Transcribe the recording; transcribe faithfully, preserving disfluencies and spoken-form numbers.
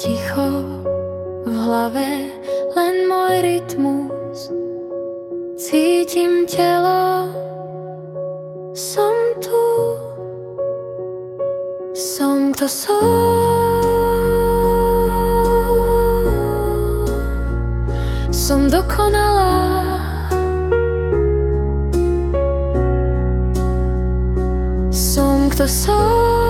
ticho v hlave, len môj rytmus. Cítim telo, som tu, som to som. Som dokonalá, som kto som.